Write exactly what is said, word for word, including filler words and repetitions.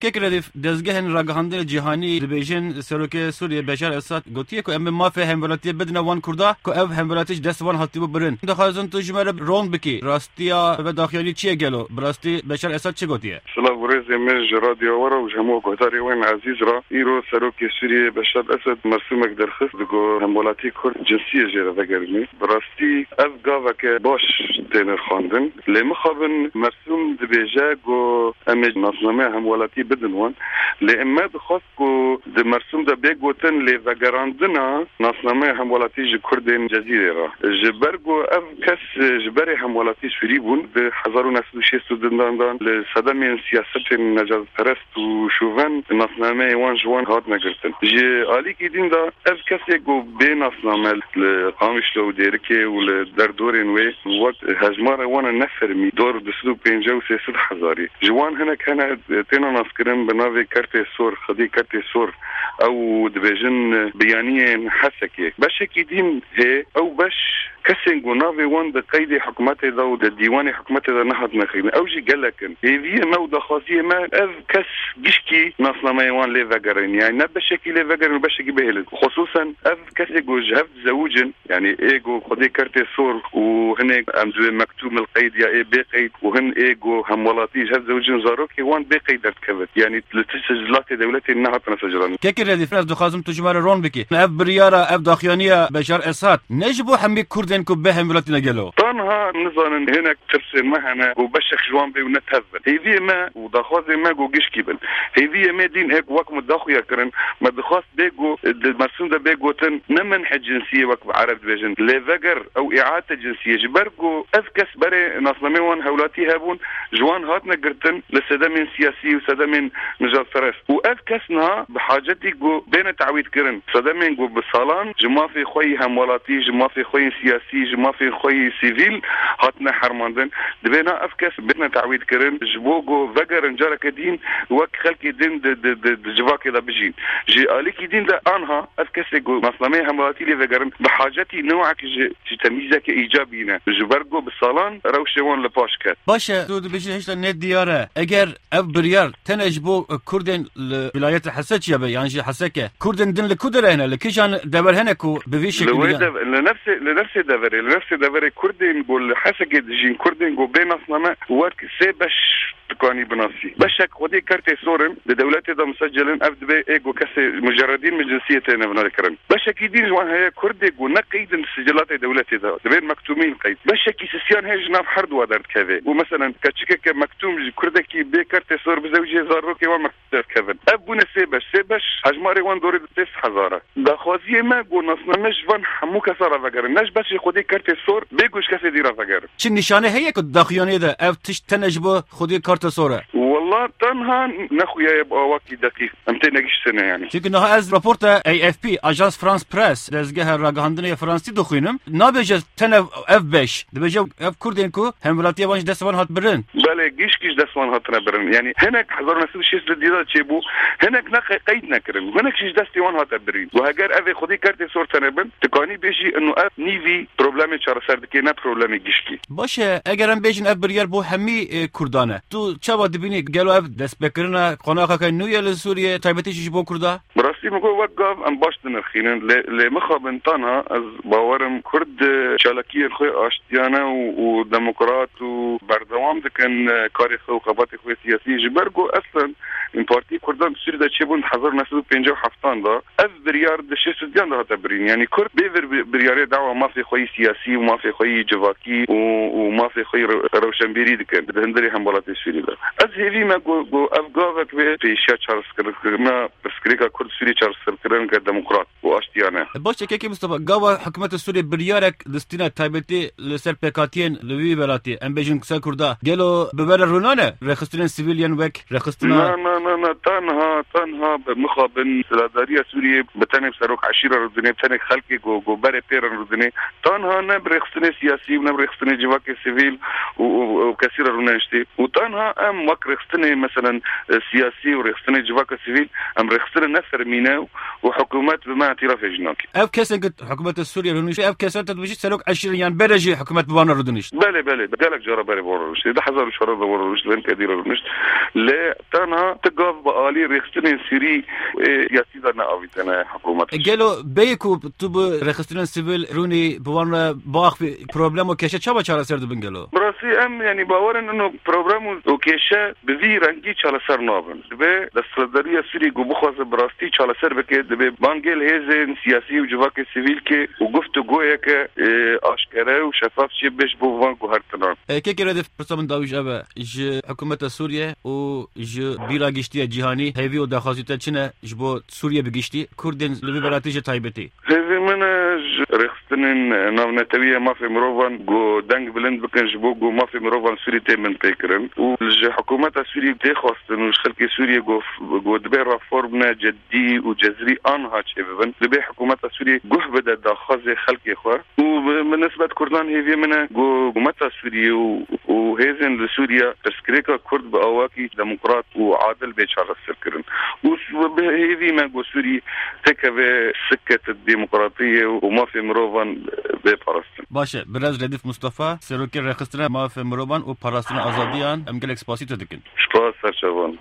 كيكردي دزگهن راگهاندن جهانی دبیجن سروک سوریه بشار اسد گوتیه که ام ما فهم همولاتی بدنا وان کردا که اف همولاتیش دست وان هاتی برن دخوازن تو جمره رون بکی راستیا و داخلی چیه گلو براستی بشار اسد چه گوتیه سلام ورز مج رادیو ورا و جمو گوتاری وین عزیز را ایرو سروک سوریه بشار اسد مرسومک درخست دگو همولاتی کرد جنسیه جره وگرنی براستی اف گاوا که باش تنر خواندن لما خابن مرسوم دبیجه گو امج ناسنامه همولاتی بدن وان لما دخواست گو د مرسوم ده بگوتن لی وگراندنا ناسنامه همولاتی ج کردین جزیره را جبرگو اف کس جبر همولاتی سوری بون ده هزار و نهصد و شصت دنداندان لصدم سیاست نجات پرست و شوون ناسنامه وان جوان هاد نگرتن جی آلی که دین دا اف کسی گو به ناسنامه لقامشلو دیرکه و لدردورین وی وقت هجمار وان نفرمی دور دسدو پینجا و سیصد هزاری جوان هنه کنه تینا ناسکرن بناوی کرت سور خدی کرت سور او دبیجن بیانیه حسکه بشکی دین هی او بش کسی گناوی وان ده قید حکومت دا و ده دیوان حکومت دا نهاد نخیدن او جی گلکن هیوی ما و ده خاصیه ما اف کس گشکی ناسنامه وان لی وگرن یعنی نه بشکی لی وگرن و بشکی بهلد خصوصا اف کسی گو جهفت زوجن یعنی ایگو خودی کرت سور و هنه امزوی مکتوم القید یا ای بی قید و هن ایگو همولاتی جهفت زوجن زاروکی وان بی قید درد کبت یعنی لتسجلات دولتی نهاد نسجلان كيكي الذي فرز دخازم تجمع رون بكي اف بريارة اف داخيانية بشار اسد نجبو حمي كردين كو بهم ولاتنا جلو طانها نظام هناك ترسل مهنا وبشخ جوان بي ونتهذب هذي ما ودخازي ما جو جيش كيبل هذي ما دين هيك وقت مداخو يكرن ما دخاس بيجو المرسوم ده بيجو تن نمنح الجنسية وقت عرب بيجن لفجر او اعادة الجنسية جبرجو افكس بري نصلمي وان هولاتي هابون جوان هاتنا قرتن لسدامين سياسي وسدامين مجال فرس وافكسنا بحاجتي جو بين تعويض كرن سدامين جو بالصالان جما في خوي همولاتي جما في خوي سياسي جما في خوي سيفيل هاتنا حرماندن دبينا افكس بيتنا تعويض كرن جبوجو فجر انجارة كدين وك خلقي دين د د د جواكي دا بجين جي اليكي دين دا انها افكس جو مصلمي همولاتي لي فجرن بحاجتي نوعك جي تمييزك ايجابينا جبرجو بالصالان روشوان لباشكات باشا تو بيجي هيش نت دياره اگر اف بريار تنجبو كردن ولايات حسك يا يعني شي حسكه كردن دين لكدر هنا لكيشان دبر هنا كو بفي شكل لنفس لنفس دبر لنفس دبر كردن بول حسكه جين كردن جو بين اصلا وك سيبش تكوني بناسي بشك ودي كارتي سورن لدولتي دا مسجلين افد بي ايجو كسي مجردين من جنسيتين ابن الكرم بشك يدين جوان هي كردي جو نقيد السجلات دولتي دا دبين مكتومين قيد بشك يسيان هي جناب حرد ودرت كذا ومثلا كتشكك مكتوم كردكي بي كارتي سور بزوجي زاروكي ومكتوب كذا ابونا سيبش سيبش حجماري وان دوري تس هزاره دا خوازي ما جو نصنا مش فان حمو كسر فجر نش بس خدي كارتي سور بيجوش كسي ديرا فجر شي نشانه هي كد داخياني ده اف تش تنجبو خدي كارت سوره والله تنها نخويا يبقى وقت دقيق امتى نجيش سنه يعني çünkü daha az raporta A F P Ajans France Press dezgah ragahandine Fransi doxuynum nabece tenev F beş debece F Kurdin ku hemvelatiye vanj desvan hat birin بله جيش كيش دسوان هاتنا برن يعني هناك حضر نسل شيء سديدا تشيبو هناك نق قيد نكرن هناك شيء دستيوان هات برين وهجر أبي خدي كارت صور تنبن تكاني بيجي إنه أب نيفي بروبلمي شر سردكي نا بروبلمي جيشكي باشه اگرم بیجن اف بريار بو همي كردانه تو چوا دبینی گلو اف دست بکرنا قناقه که نویه لسوریه تایبتی چیش بو کرده براستی مگو وقف ام باش دنرخینن لمخابن تانا از باورم کرد شالکی خوی آشتیانه و دموکرات و بردوام دکن کاری خو قبات خوی سیاسی جبرگو اصلا این پارتی کردان سوری دا چه بوند هزار نهصد و پنجاه و هفتان دا اف بریار دا شش دیان دا هتا برین یعنی کرد بیور بریاری دعوا ما في خوی سیاسی و ما في خوی جواکی و ما في خوی روشنبیری دکن ده هندری همبالات سوری دا از هیوی ما گو گو افغاوک به پیشیا چارس کرنا پرسکریکا کرد سوری چارس کرن که دموکرات و آشتیانه باشه که کی مصطفی گاوا حکومت سوری بریارک دستینا تایبتی لسر پکاتین لوی بلاتی ام بیجن کسا کردا گلو ببر رونانه رخصتن سیویلیان وک رخصتن نه نه نه نه تنها تنها بمخابن سلادارية سوريا بتنب سروك عشيرة ردني بتنب خلقي جو جو بري بيرن ردني تنها نبر خصني سياسي ونبر خصني جواكي سيفيل وكثير روناشتي وتنها ام وك خصني مثلا سياسي ورخصني جواكي سيفيل ام رخصني نفر من نينا وحكومات بما اعتراف جناكي اف كسن قلت حكومه سوريا رونيش اف كسن تدويش سلوك عشرين يعني بلجي حكومه بوانا ردنيش بالي بالي قالك جرى بالي بورروش ده حزر شرط بورروش بين كدير رونيش لا تانا تقاف بقالي ريختن سيري يا سيدنا ابي تنا حكومه قالوا بيكو طب ريختن سيفيل روني بوانا باخ في بروبلم وكشه چابا چالا سرد بنگلو براسي ام يعني باورن انه بروبلم وكشه بزي رنگي چالا سر نابن به دستداري سوري جو بخواز براستي چالا سر بك به بانگل هزن سياسي وجواك سيفيل كي وگفتو گويا كه اشكره وشفاف شي بش بو وان گو هرتنان كي كي ردف برسمن داويش ابا ج حكومه سوريا و ج بيرا گشتي جهاني هيفي و دخازيته چنه جبو سوريا بگشتي كردن لبراتيج تايبتي هذه من رخصتن نافنتويه ما في مروفان جو دنگ بلند بكن جبو جو ما في مروفان سوري تمن بيكرن والحكومه السوريه تخصن وش خلق سوريا جو جو دبر رفورمنا جدي وجذري انها شبابن دبي حكومه سوريا جو بدا داخذ خلق اخوا وبالنسبه كردان هي من جو حكومه سوريا وهزن لسوريا تسكريكا كرد باواكي ديمقراط وعادل بيشار السكرن وهذه ما جو سوري تكبه سكه الديمقراطيه وما في مروفان بفلسطين باشه براز رديف مصطفى سروكي رخصتنا ما في مروفان وفلسطين ازاديان ام گلكس باسيتو دكن شكرا سرشوان